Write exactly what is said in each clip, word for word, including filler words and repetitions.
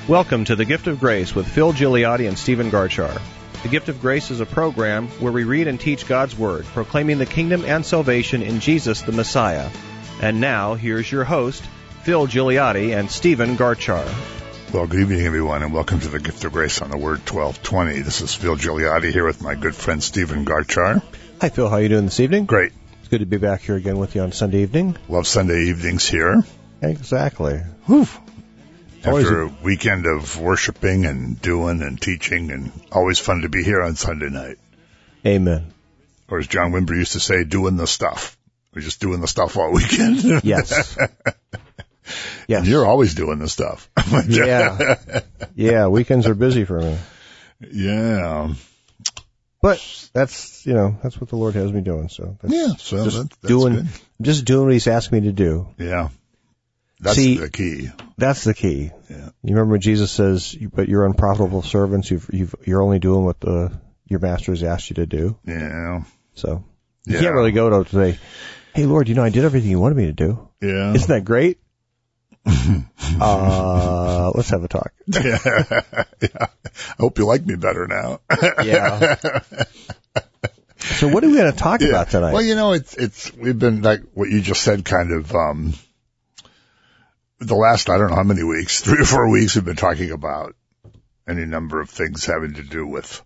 Welcome to The Gift of Grace with Phil Gigliotti and Stephen Garchar. The Gift of Grace is a program where we read and teach God's Word, proclaiming the kingdom and salvation in Jesus the Messiah. And now, here's your host, Phil Gigliotti and Stephen Garchar. Well, good evening, everyone, and welcome to The Gift of Grace on the Word twelve twenty. This is Phil Gigliotti here with my good friend Stephen Garchar. Hi, Phil. How are you doing this evening? Great. It's good to be back here again with you on Sunday evening. Love Sunday evenings here. Exactly. Whew. After A- a weekend of worshiping and doing and teaching, and always fun to be here on Sunday night. Amen. Or as John Wimber used to say, doing the stuff. We're just doing the stuff all weekend. Yes. Yes. You're always doing the stuff. Yeah. Yeah, weekends are busy for me. Yeah. But that's, you know, that's what the Lord has me doing. So that's Yeah, so just that, that's doing, good. just doing what He's asked me to do. Yeah. That's See, the key. That's the key. Yeah. You remember when Jesus says, "But you're unprofitable servants. You've, you've, you're only doing what the your master has asked you to do." Yeah. So you Yeah. can't really go to say, "Hey, Lord, you know, I did everything you wanted me to do. Yeah. Isn't that great?" uh, let's have a talk. Yeah. Yeah. I hope you like me better now. Yeah. So what are we going to talk Yeah. about tonight? Well, you know, it's, it's, we've been like what you just said, kind of, um, the last, I don't know how many weeks, three or four weeks, we've been talking about any number of things having to do with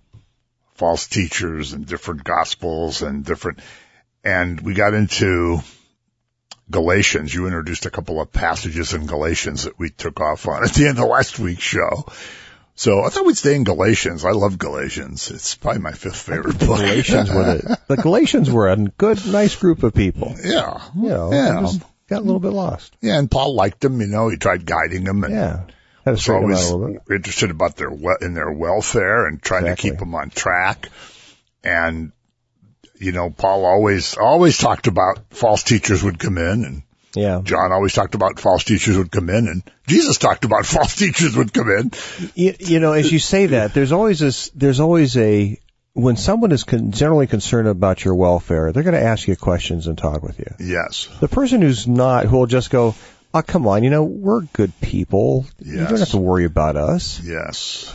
false teachers and different gospels and different, and we got into Galatians. You introduced a couple of passages in Galatians that we took off on at the end of last week's show. So I thought we'd stay in Galatians. I love Galatians. It's probably my fifth favorite book. Galatians were the, the Galatians were a good, nice group of people. Yeah. You know, Yeah. they just got a little bit lost. Yeah, and Paul liked them, you know, he tried guiding them and Yeah. Had to was straighten them out always a little bit. interested about their we- in their welfare and trying Exactly. to keep them on track. And, you know, Paul always, always talked about false teachers would come in, and Yeah. John always talked about false teachers would come in, and Jesus talked about false teachers would come in. You, you know, as you say that, there's always this, there's always a, when someone is con- generally concerned about your welfare, they're going to ask you questions and talk with you. Yes. The person who's not, who will just go, "Oh, come on, you know, we're good people. You Yes. don't have to worry about us." Yes.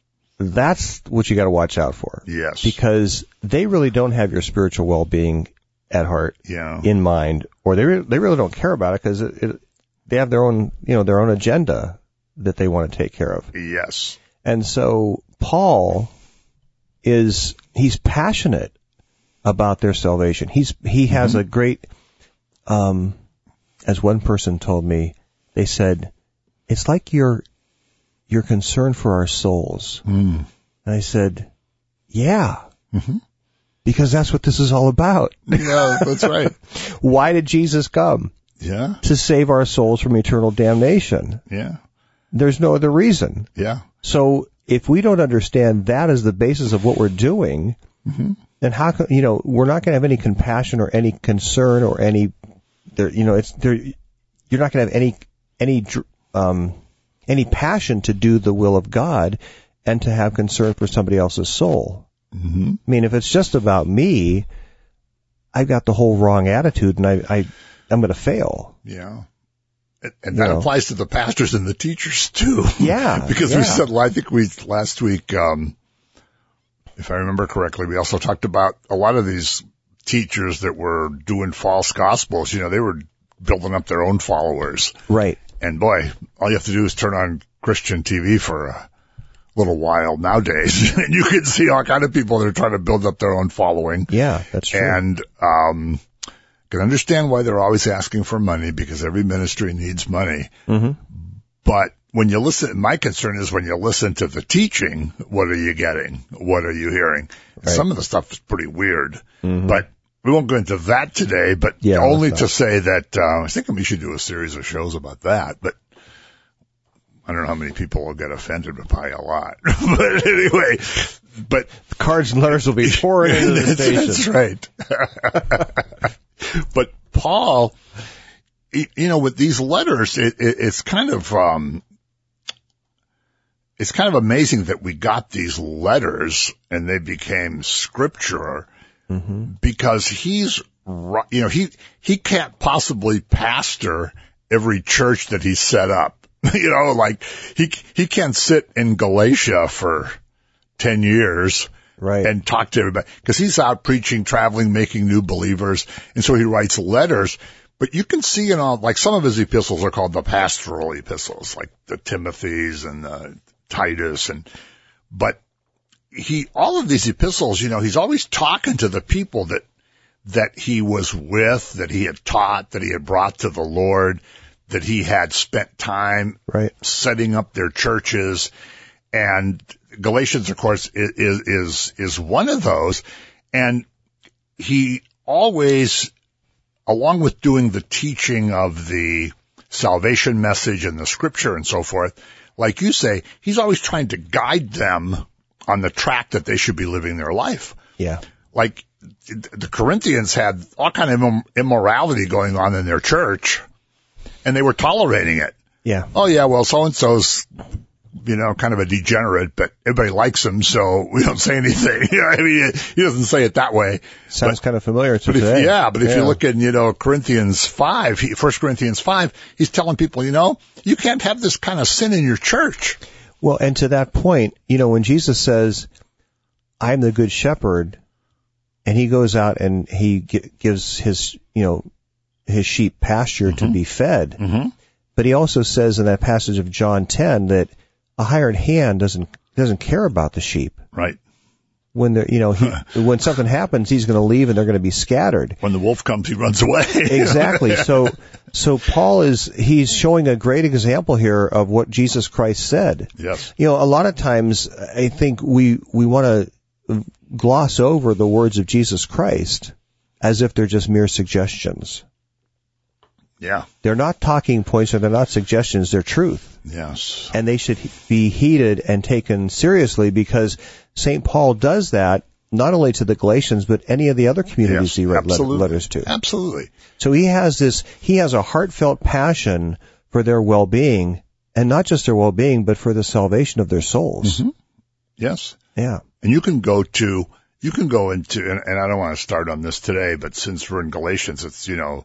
That's what you got to watch out for. Yes. Because they really don't have your spiritual well-being at heart, Yeah. in mind, or they re- they really don't care about it because it, it, they have their own, you know, their own agenda that they want to take care of. Yes. And so Paul is, he's passionate about their salvation. He's, he has Mm-hmm. a great, um, as one person told me, they said, "It's like you're, you're concerned for our souls." Mm. And I said, "Yeah, Mm-hmm. because that's what this is all about." Yeah, that's right. Why did Jesus come? Yeah. To save our souls from eternal damnation. Yeah. There's no other reason. Yeah. So if we don't understand that as the basis of what we're doing, Mm-hmm. then how can, you know, we're not going to have any compassion or any concern or any, there, you know, it's there, you're not going to have any, any, um, any passion to do the will of God and to have concern for somebody else's soul. Mm-hmm. I mean, if it's just about me, I've got the whole wrong attitude and I, I, I'm going to fail. Yeah. And, and that You know. applies to the pastors and the teachers too. Yeah. Because yeah. we said, well, I think we, last week, um, if I remember correctly, we also talked about a lot of these teachers that were doing false gospels. You know, they were building up their own followers. Right. And boy, all you have to do is turn on Christian T V for a little while nowadays, and you can see all kind of people that are trying to build up their own following. Yeah, that's true. And, um, can understand why they're always asking for money, because every ministry needs money. Mm-hmm. But when you listen, my concern is when you listen to the teaching, what are you getting? What are you hearing? Right. Some of the stuff is pretty weird, Mm-hmm. but we won't go into that today, but Yeah, only let's to not. say that, uh, I think we should do a series of shows about that, but I don't know how many people will get offended, but probably a lot. But anyway, but The cards and letters will be pouring into the that's, station. that's right. But Paul, you know, with these letters, it, it, it's kind of, um, it's kind of amazing that we got these letters and they became scripture, mm-hmm. because he's, you know, he, he can't possibly pastor every church that he set up You know, like he he can't sit in Galatia for ten years right. and talk to everybody because he's out preaching, traveling, making new believers, and so he writes letters. But you can see in all, like some of his epistles are called the pastoral epistles, like the Timothy's and the Titus, and but he all of these epistles, you know, he's always talking to the people that that he was with, that he had taught, that he had brought to the Lord, that he had spent time right. setting up their churches. And Galatians, of course, is, is, is one of those. And he always, along with doing the teaching of the salvation message and the scripture and so forth, like you say, he's always trying to guide them on the track that they should be living their life. Yeah. Like the Corinthians had all kind of immorality going on in their church, and they were tolerating it. Yeah. Oh, yeah, well, so-and-so's, you know, kind of a degenerate, but everybody likes him, so we don't say anything. You know, I mean, he doesn't say it that way. Sounds but, kind of familiar to but today. If, yeah, but if yeah. you look at, you know, Corinthians five, he, First Corinthians five, he's telling people, you know, you can't have this kind of sin in your church. Well, and to that point, you know, when Jesus says, I'm the good shepherd, and he goes out and he g- gives his, you know, his sheep pasture mm-hmm. to be fed. Mm-hmm. But he also says in that passage of John ten that a hired hand doesn't doesn't care about the sheep. Right. When they're, you know, he, when something happens, he's going to leave and they're going to be scattered. When the wolf comes, he runs away. Exactly. So, so Paul is, he's showing a great example here of what Jesus Christ said. Yes. You know, a lot of times I think we, we want to gloss over the words of Jesus Christ as if they're just mere suggestions. Yeah. They're not talking points or they're not suggestions, they're truth. Yes. And they should be heeded and taken seriously because Saint Paul does that not only to the Galatians, but any of the other communities yes, he wrote absolutely. letters to. Absolutely. So he has this, he has a heartfelt passion for their well-being, and not just their well-being, but for the salvation of their souls. Mm-hmm. Yes. Yeah. And you can go to, you can go into, and, and I don't want to start on this today, but since we're in Galatians, it's, you know,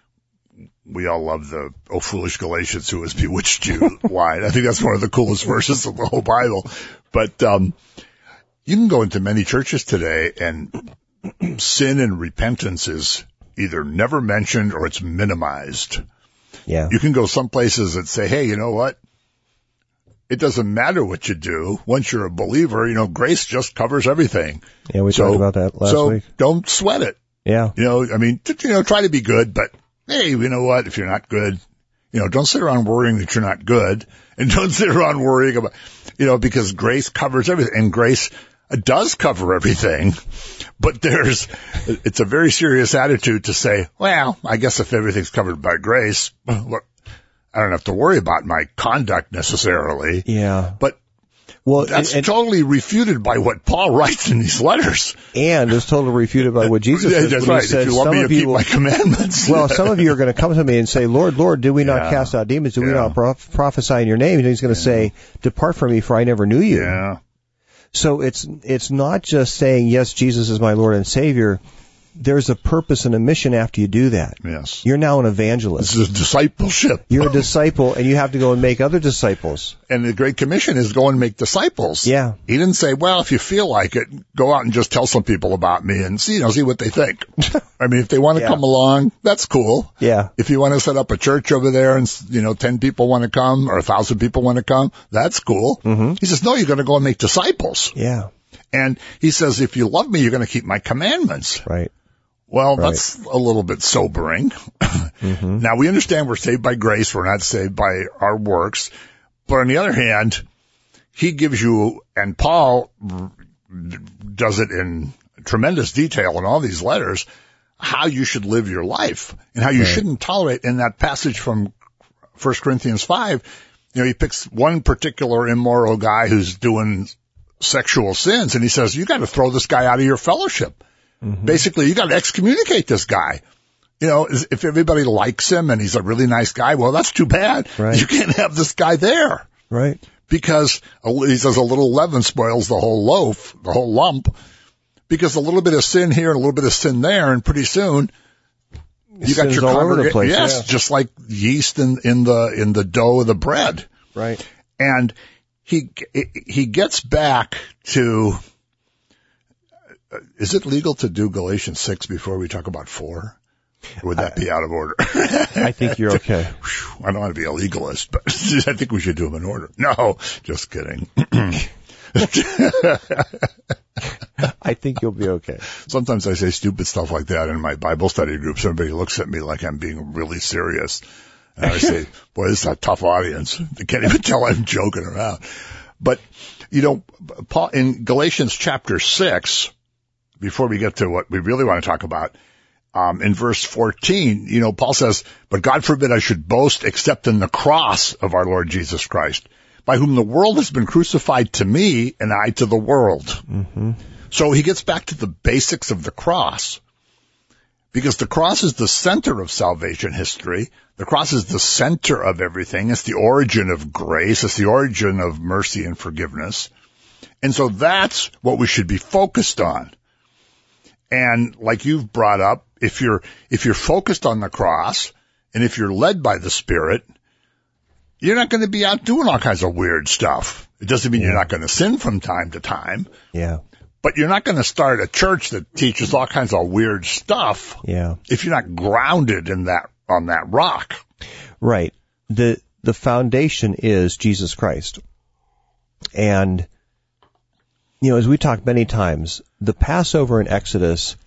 we all love the, oh, foolish Galatians, who has bewitched you line. I think that's one of the coolest verses of the whole Bible. But, um, you can go into many churches today and sin and repentance is either never mentioned or it's minimized. Yeah. You can go some places that say, hey, you know what? It doesn't matter what you do. Once you're a believer, you know, grace just covers everything. Yeah, we so, talked about that last so week. So don't sweat it. Yeah. You know, I mean, you know, try to be good, but hey, you know what? If you're not good, you know, don't sit around worrying that you're not good, and don't sit around worrying about, you know, because grace covers everything, and grace does cover everything, but there's, it's a very serious attitude to say, well, I guess if everything's covered by grace, look, I don't have to worry about my conduct necessarily. Yeah. But well, that's and, totally refuted by what Paul writes in these letters. And it's totally refuted by what Jesus says. That's when right. He says, if you love me, you keep will, my commandments. Well, some of you are going to come to me and say, Lord, Lord, did we not yeah. cast out demons? Did yeah. we not prof- prophesy in your name? And he's going to yeah. say, depart from me, for I never knew you. Yeah. So it's it's not just saying, yes, Jesus is my Lord and Savior. There's a purpose and a mission after you do that. Yes. You're now an evangelist. This is discipleship. You're a disciple, and you have to go and make other disciples. And the Great Commission is go and make disciples. Yeah. He didn't say, well, if you feel like it, go out and just tell some people about me and see, you know, see what they think. I mean, if they want to yeah. come along, that's cool. Yeah. If you want to set up a church over there and, you know, ten people want to come or a thousand people want to come, that's cool. Mm-hmm. He says, no, you're going to go and make disciples. Yeah. And he says, if you love me, you're going to keep my commandments. Right. Well, right. that's a little bit sobering. Mm-hmm. Now, we understand we're saved by grace. We're not saved by our works. But on the other hand, he gives you, and Paul does it in tremendous detail in all these letters, how you should live your life and how you right. shouldn't tolerate. In that passage from First Corinthians five, you know, he picks one particular immoral guy who's doing sexual sins, and he says, you got to throw this guy out of your fellowship. Mm-hmm. Basically, you got to excommunicate this guy. You know, if everybody likes him and he's a really nice guy, well, that's too bad. Right. You can't have this guy there. Right. Because he says a little leaven spoils the whole loaf, the whole lump. Because a little bit of sin here and a little bit of sin there, and pretty soon You got your all over the congrega- place. Yes, Yeah. just like yeast in, in the in the dough of the bread. Right. And he he gets back to. Uh, is it legal to do Galatians six before we talk about four? Or would that I, be out of order? I think you're okay. I don't want to be a legalist, but I think we should do them in order. No, just kidding. I think you'll be okay. Sometimes I say stupid stuff like that in my Bible study groups. Everybody looks at me like I'm being really serious. And I say, boy, this is a tough audience. They can't even tell I'm joking around. But, you know, Paul, in Galatians chapter six, before we get to what we really want to talk about, um, in verse fourteen, you know, Paul says, but God forbid I should boast except in the cross of our Lord Jesus Christ, by whom the world has been crucified to me and I to the world. Mm-hmm. So he gets back to the basics of the cross, because the cross is the center of salvation history. The cross is the center of everything. It's the origin of grace. It's the origin of mercy and forgiveness. And so that's what we should be focused on. And like you've brought up, if you're, if you're focused on the cross and if you're led by the Spirit, you're not going to be out doing all kinds of weird stuff. It doesn't mean yeah. you're not going to sin from time to time. Yeah. But you're not going to start a church that teaches all kinds of weird stuff. Yeah. If you're not grounded in that, on that rock. Right. The, the foundation is Jesus Christ. And, you know, as we talked many times, the Passover in Exodus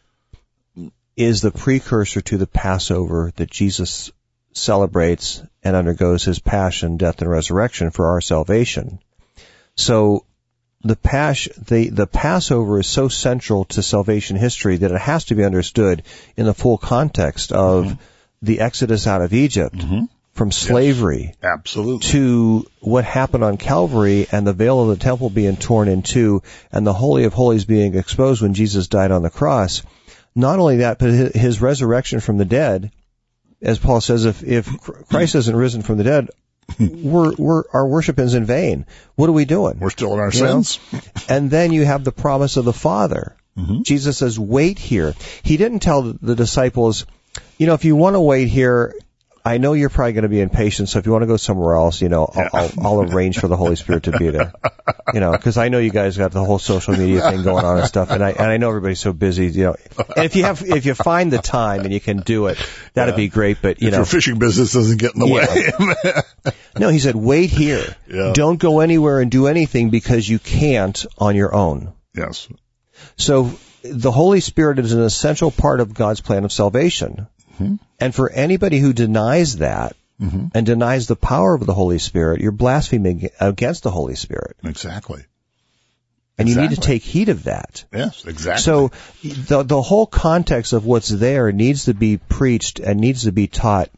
is the precursor to the Passover that Jesus celebrates and undergoes his passion, death, and resurrection for our salvation. So the pas- the, the Passover is so central to salvation history that it has to be understood in the full context of mm-hmm. the Exodus out of Egypt, mm-hmm. from slavery yes, absolutely. to what happened on Calvary and the veil of the temple being torn in two and the Holy of Holies being exposed when Jesus died on the cross. Not only that, but his resurrection from the dead, as Paul says, if, if Christ isn't risen from the dead, we're, we're, our worship is in vain. What are we doing? We're still in our you sins. Know? And then you have the promise of the Father. Mm-hmm. Jesus says, wait here. He didn't tell the disciples, you know, if you want to wait here, I know you're probably going to be impatient, so if you want to go somewhere else, you know, I'll, yeah. I'll, I'll arrange for the Holy Spirit to be there. You know, because I know you guys got the whole social media thing going on and stuff, and I and I know everybody's so busy. You know, and if you have if you find the time and you can do it, that'd yeah. be great. But you if know, your fishing business doesn't get in the yeah. way. No, he said, wait here. Yeah. Don't go anywhere and do anything because you can't on your own. Yes. So the Holy Spirit is an essential part of God's plan of salvation. Mm-hmm. And for anybody who denies that, mm-hmm. and denies the power of the Holy Spirit, you're blaspheming against the Holy Spirit. Exactly. And exactly. you need to take heed of that. Yes, exactly. So the the whole context of what's there needs to be preached and needs to be taught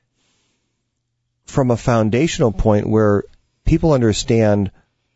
from a foundational point where people understand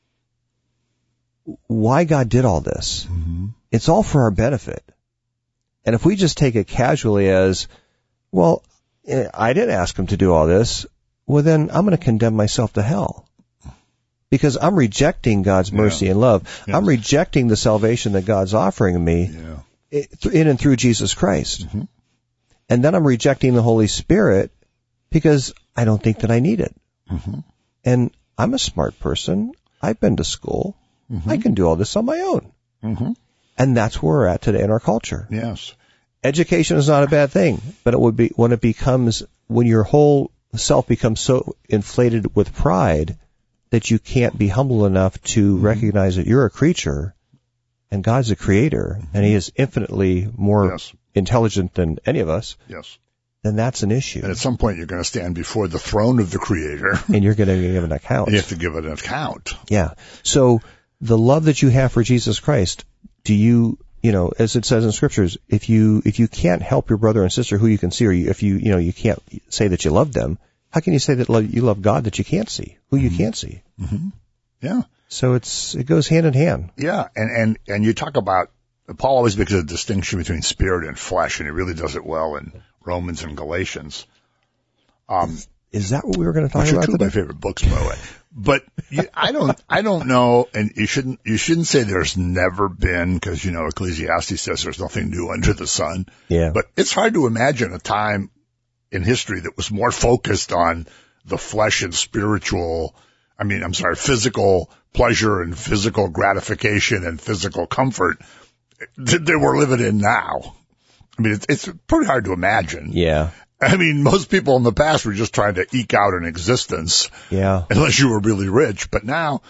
why God did all this. Mm-hmm. It's all for our benefit. And if we just take it casually as, well, I didn't ask him to do all this, well then I'm going to condemn myself to hell. Because I'm rejecting God's mercy yeah. and love. Yes. I'm rejecting the salvation that God's offering me yeah. in and through Jesus Christ. Mm-hmm. And then I'm rejecting the Holy Spirit because I don't think that I need it. Mm-hmm. And I'm a smart person. I've been to school. Mm-hmm. I can do all this on my own. Mm-hmm. And that's where we're at today in our culture. Yes. Education is not a bad thing, but it would be when it becomes, when your whole self becomes so inflated with pride that you can't be humble enough to mm-hmm. recognize that you're a creature and God's a creator mm-hmm. and he is infinitely more yes. intelligent than any of us. Yes. Then that's an issue. And at some point you're going to stand before the throne of the Creator. And you're going to give an account. And you have to give an account. Yeah. So the love that you have for Jesus Christ, do you, you know, as it says in scriptures, if you, if you can't help your brother and sister who you can see, or you, if you, you know, you can't say that you love them, how can you say that you love God that you can't see, who you mm-hmm. can't see? Mm-hmm. Yeah. So it's, it goes hand in hand. Yeah. And, and, and you talk about, Paul always makes a distinction between spirit and flesh, and he really does it well in Romans and Galatians. Um, Is that what we were going to talk Which about are two today? of my favorite books, by the way. But you, I don't, I don't know, and you shouldn't, you shouldn't say there's never been, because you know Ecclesiastes says there's nothing new under the sun. Yeah. But it's hard to imagine a time in history that was more focused on the flesh and spiritual. I mean, I'm sorry, physical pleasure and physical gratification and physical comfort that, that we're living in now. I mean, it's, it's pretty hard to imagine. Yeah. I mean, most people in the past were just trying to eke out an existence. Yeah. Unless you were really rich. But now,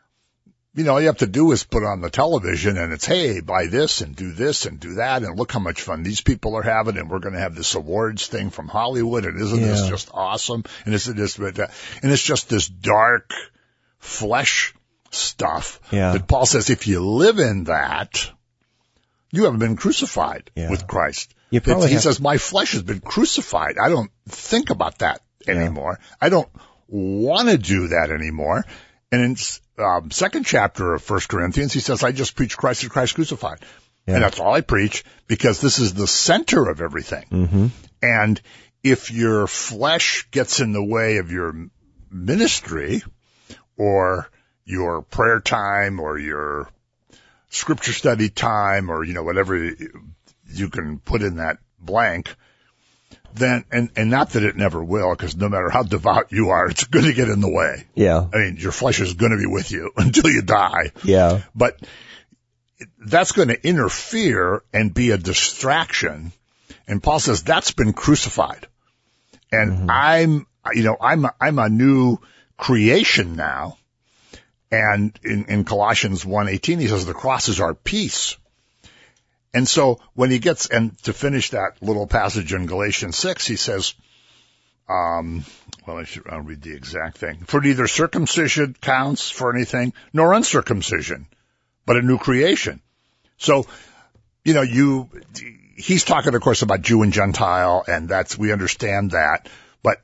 you know, all you have to do is put on the television and it's, hey, buy this and do this and do that. And look how much fun these people are having. And we're going to have this awards thing from Hollywood. And isn't Yeah. this just awesome? And isn't this, and it's just this dark flesh stuff Yeah. that Paul says, if you live in that, you haven't been crucified Yeah. with Christ. You probably He have- says, my flesh has been crucified. I don't think about that anymore. I don't want to do that anymore. And in um, second chapter of First Corinthians, he says, I just preach Christ and Christ crucified. Yeah. And that's all I preach because this is the center of everything. Mm-hmm. And if your flesh gets in the way of your ministry or your prayer time or your scripture study time or, you know, whatever you can put in that blank, then, and, and not that it never will, because no matter how devout you are, it's going to get in the way. Yeah. I mean, your flesh is going to be with you until you die. Yeah. But that's going to interfere and be a distraction. And Paul says that's been crucified. And Mm-hmm. I'm, you know, I'm, I'm a new creation now. And in, in Colossians one eighteen, he says the cross is our peace. And so when he gets, and to finish that little passage in Galatians six, he says, um, well, I should, I'll read the exact thing. For neither circumcision counts for anything, nor uncircumcision, but a new creation. So, you know, you, he's talking, of course, about Jew and Gentile, and that's, we understand that. But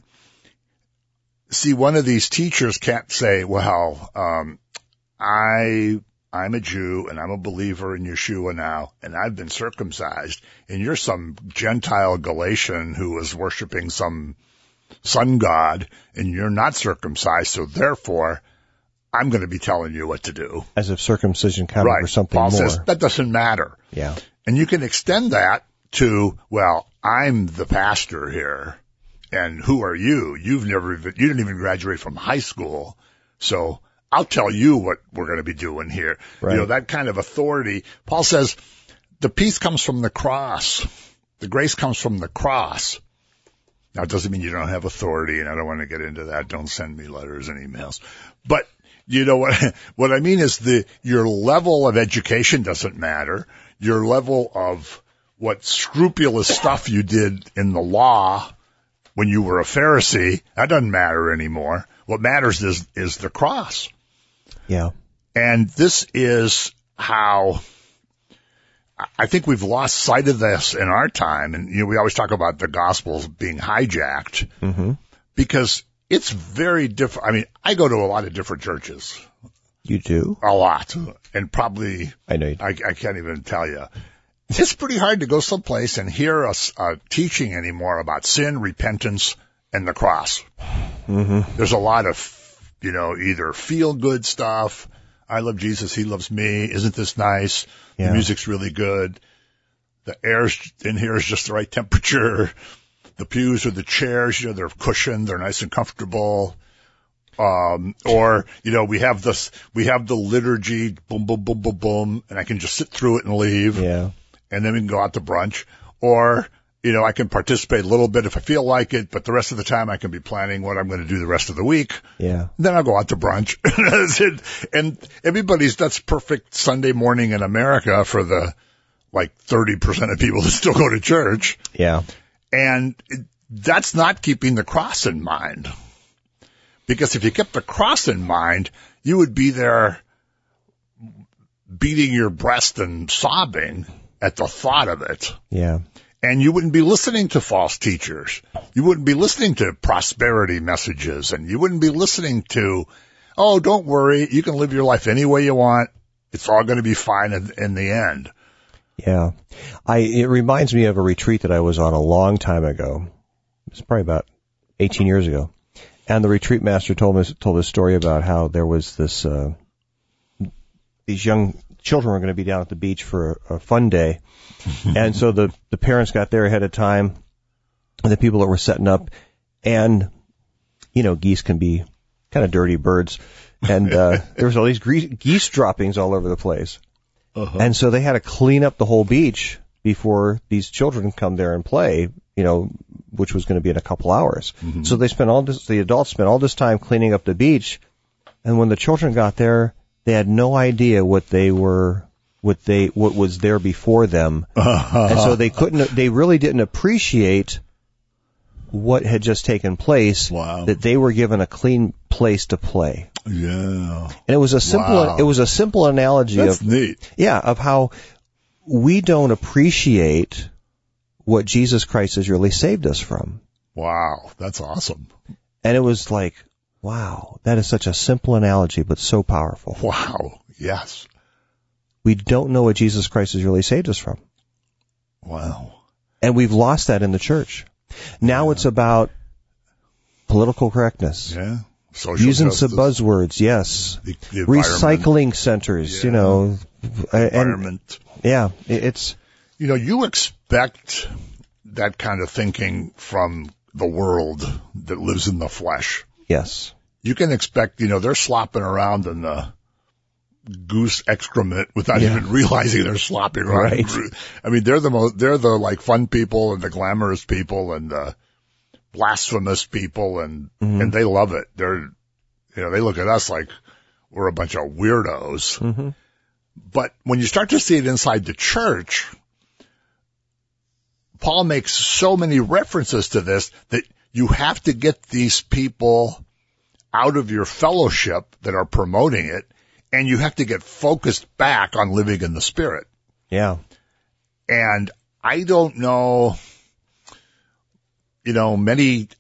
see, one of these teachers can't say, well, um, I, I'm a Jew and I'm a believer in Yeshua now and I've been circumcised and you're some Gentile Galatian who was worshiping some sun god and you're not circumcised. So therefore I'm going to be telling you what to do. As if circumcision counted Right. for something Paul more. says that doesn't matter. Yeah. And you can extend that to, well, I'm the pastor here and who are you? You've never even, you didn't even graduate from high school. So I'll tell you what we're going to be doing here. Right. You know, that kind of authority. Paul says the peace comes from the cross. The grace comes from the cross. Now, it doesn't mean you don't have authority, and I don't want to get into that. Don't send me letters and emails. But, you know, what, what I mean is the, your level of education doesn't matter. Your level of what scrupulous stuff you did in the law when you were a Pharisee, that doesn't matter anymore. What matters is, is the cross. Yeah. And this is how I think we've lost sight of this in our time. And, you know, we always talk about the gospels being hijacked Mm-hmm. because it's very different. I mean, I go to a lot of different churches, You do? a lot, and probably, I know you do. I, I can't even tell you. It's pretty hard to go someplace and hear a, a teaching anymore about sin, repentance, and the cross. Mm-hmm. There's a lot of, you know, either feel-good stuff. I love Jesus. He loves me. Isn't this nice? Yeah. The music's really good. The air in here is just the right temperature. The pews or the chairs, you know, they're cushioned. They're nice and comfortable. Um, or, you know, we have this, we have the liturgy, boom, boom, boom, boom, boom, and I can just sit through it and leave. Yeah. And then we can go out to brunch. Or, you know, I can participate a little bit if I feel like it, but the rest of the time I can be planning what I'm going to do the rest of the week. Yeah. Then I'll go out to brunch. That's it. And everybody's, that's perfect Sunday morning in America for the, like, thirty percent of people that still go to church. Yeah. And it, that's not keeping the cross in mind. Because if you kept the cross in mind, you would be there beating your breast and sobbing at the thought of it. Yeah. And you wouldn't be listening to false teachers. You wouldn't be listening to prosperity messages. And you wouldn't be listening to, oh, don't worry, you can live your life any way you want. It's all going to be fine in, in the end. Yeah. I, it reminds me of a retreat that I was on a long time ago. It's probably about eighteen years ago. And the retreat master told us told a story about how there was this uh, these young children were going to be down at the beach for a, a fun day, and so the the parents got there ahead of time, and the people that were setting up, and you know geese can be kind of dirty birds, and uh, there was all these gre- geese droppings all over the place, uh-huh. and so they had to clean up the whole beach before these children come there and play, you know, which was going to be in a couple hours. Mm-hmm. So they spent all this, the adults spent all this time cleaning up the beach, and when the children got there, they had no idea what they were, what they, what was there before them, uh-huh. and so they couldn't, they really didn't appreciate what had just taken place. Wow. That they were given a clean place to play. Yeah, and it was a simple, wow. it was a simple analogy. That's of, neat. Yeah, of how we don't appreciate what Jesus Christ has really saved us from. Wow, that's awesome. And it was like, wow, that is such a simple analogy, but so powerful. Wow, yes. We don't know what Jesus Christ has really saved us from. Wow. And we've lost that in the church. Now yeah. It's about political correctness. Yeah. Social Using justice. some buzzwords, yes. The, the Recycling centers, yeah. you know. Environment. And, yeah, it's... You know, you expect that kind of thinking from the world that lives in the flesh. Yes. You can expect, you know, they're slopping around in the goose excrement without yeah. even realizing they're slopping around. Right. I mean, they're the most, they're the like fun people and the glamorous people and the blasphemous people and, mm-hmm. and they love it. They're, you know, they look at us like we're a bunch of weirdos. Mm-hmm. But when you start to see it inside the church, Paul makes so many references to this that you have to get these people out of your fellowship that are promoting it, and you have to get focused back on living in the Spirit. Yeah. And I don't know, you know, many,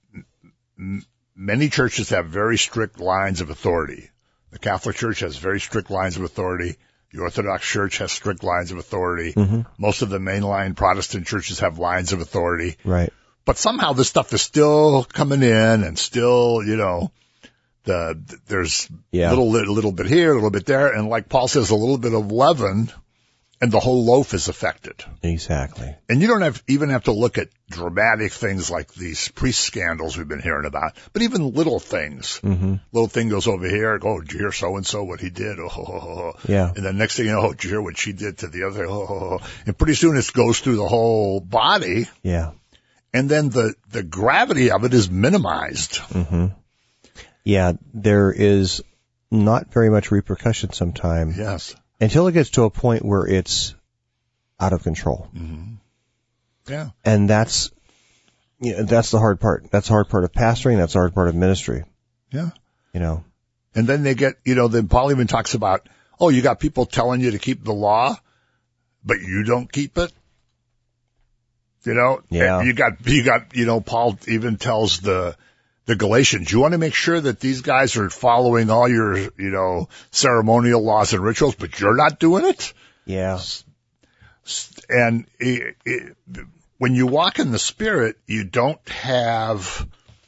many churches have very strict lines of authority. The Catholic Church has very strict lines of authority. The Orthodox Church has strict lines of authority. Mm-hmm. Most of the mainline Protestant churches have lines of authority. Right. But somehow this stuff is still coming in and still, you know, the, there's yeah. little, little, little bit here, a little bit there. And like Paul says, a little bit of leaven and the whole loaf is affected. Exactly. And you don't have, even have to look at dramatic things like these priest scandals we've been hearing about, but even little things. Mm-hmm. Little thing goes over here. Oh, did you hear so-and-so what he did? Oh, oh, oh, oh. Yeah. And then next thing you know, oh, did you hear what she did to the other? Oh, oh, oh. And pretty soon it goes through the whole body. Yeah. And then the, the gravity of it is minimized. Mm-hmm. Yeah, there is not very much repercussion sometimes. Yes. Until it gets to a point where it's out of control. Mm-hmm. Yeah. And that's, you know, that's the hard part. That's the hard part of pastoring. That's the hard part of ministry. Yeah. You know. And then they get, you know, then Paul even talks about, oh, you got people telling you to keep the law, but you don't keep it. You know, yeah. you got, you got, you know, Paul even tells the, the Galatians, you want to make sure that these guys are following all your, you know, ceremonial laws and rituals, but you're not doing it. Yeah. And it, it, when you walk in the Spirit, you don't have,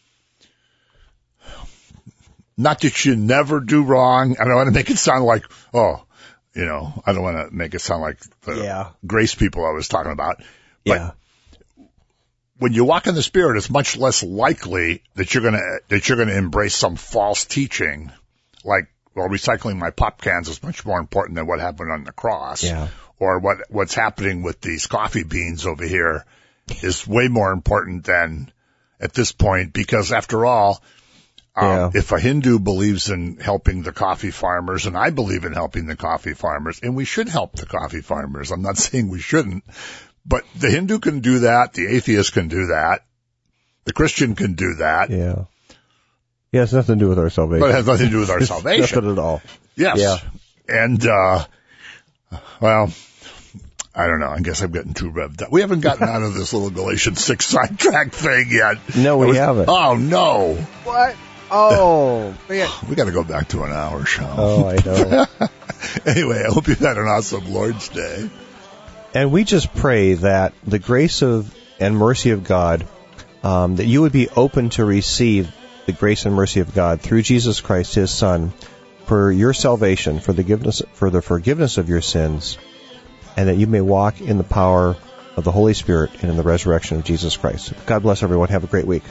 not that you never do wrong. I don't want to make it sound like, oh, you know, I don't want to make it sound like the yeah. grace people I was talking about. But yeah. when you walk in the Spirit, it's much less likely that you're gonna, that you're gonna embrace some false teaching. Like, well, recycling my pop cans is much more important than what happened on the cross. Yeah. Or what, what's happening with these coffee beans over here is way more important than at this point, because after all, um, yeah. if a Hindu believes in helping the coffee farmers, and I believe in helping the coffee farmers, and we should help the coffee farmers. I'm not saying we shouldn't. But the Hindu can do that. The atheist can do that. The Christian can do that. Yeah. Yeah, it's nothing to do with our salvation. But it has nothing to do with our salvation. Nothing at all. Yes. Yeah. And, uh, well, I don't know. I guess I'm getting too revved up. We haven't gotten out of this little Galatians six sidetrack thing yet. No, we was, haven't. Oh, no. What? Oh, man. We got to go back to an hour show. Oh, I know. Anyway, I hope you've had an awesome Lord's Day. And we just pray that the grace of and mercy of God, um, that you would be open to receive the grace and mercy of God through Jesus Christ, His Son, for your salvation, for the forgiveness, for the forgiveness of your sins, and that you may walk in the power of the Holy Spirit and in the resurrection of Jesus Christ. God bless everyone. Have a great week.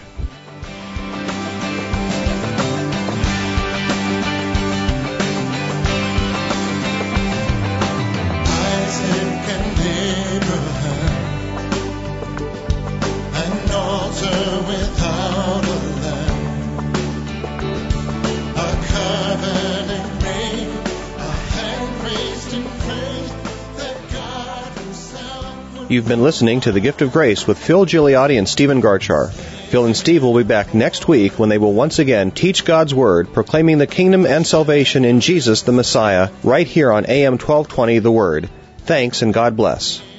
You've been listening to The Gift of Grace with Phil Gigliotti and Stephen Garchar. Phil and Steve will be back next week when they will once again teach God's Word, proclaiming the kingdom and salvation in Jesus the Messiah, right here on A M twelve twenty The Word. Thanks and God bless.